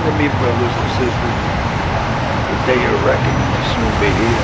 to me, brothers and sisters. The day of reckoning will soon be here.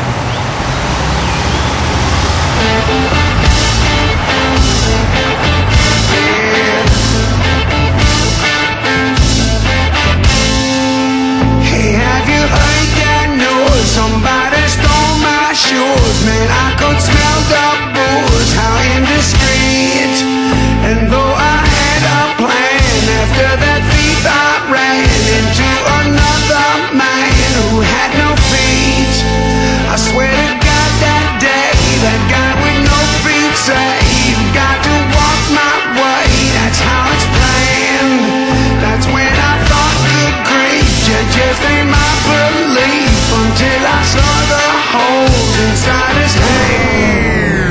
Hey, have you heard that noise? Somebody stole my shoes. Man, I could smell the booze out in the street. And though I had a plan, after that thief I ran into another man who had no feet. I swear to God that day, that guy with no feet said, "You've got to walk my way." That's how it's planned. That's when I thought, good grief, you just ain't my belief, until I saw the holes inside his hand.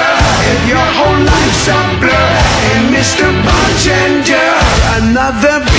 Mr. Bartender, another